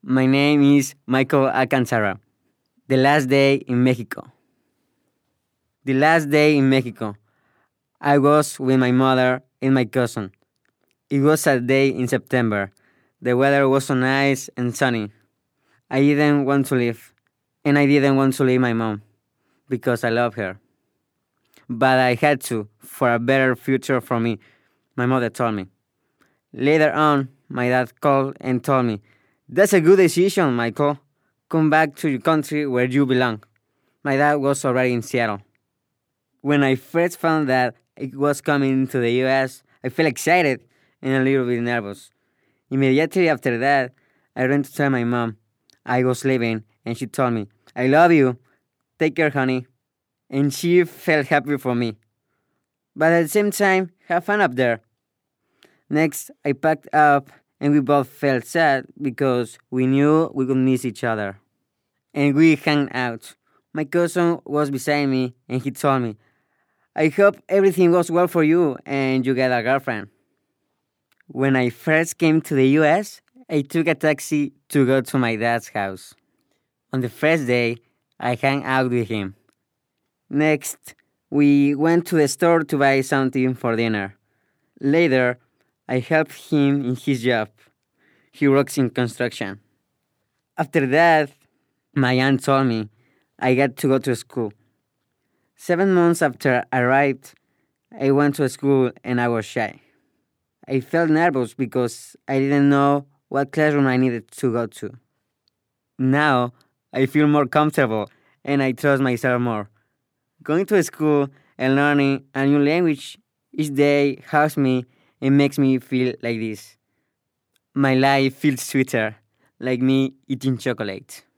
My name is Michael Alcanzara. The last day in Mexico. The last day in Mexico. I was with my mother and my cousin. It was a day in September. The weather was so nice and sunny. I didn't want to leave, and I didn't want to leave my mom because I love her. But I had to for a better future for me, my mother told me. Later on, my dad called and told me, "That's a good decision, Michael. Come back to your country where you belong." My dad was already in Seattle. When I first found that it was coming to the US, I felt excited and a little bit nervous. Immediately after that, I ran to tell my mom I was leaving, and she told me, "I love you. Take care, honey." And she felt happy for me. But at the same time, have fun up there. Next, I packed up, and we both felt sad because we knew we would miss each other. And we hung out. My cousin was beside me, and he told me, "I hope everything goes well for you and you get a girlfriend." When I first came to the US, I took a taxi to go to my dad's house. On the first day, I hung out with him. Next, we went to the store to buy something for dinner. Later, I helped him in his job. He works in construction. After that, my aunt told me I got to go to school. 7 months after I arrived, I went to school and I was shy. I felt nervous because I didn't know what classroom I needed to go to. Now, I feel more comfortable and I trust myself more. Going to school and learning a new language each day helps me and makes me feel like this. My life feels sweeter, like me eating chocolate.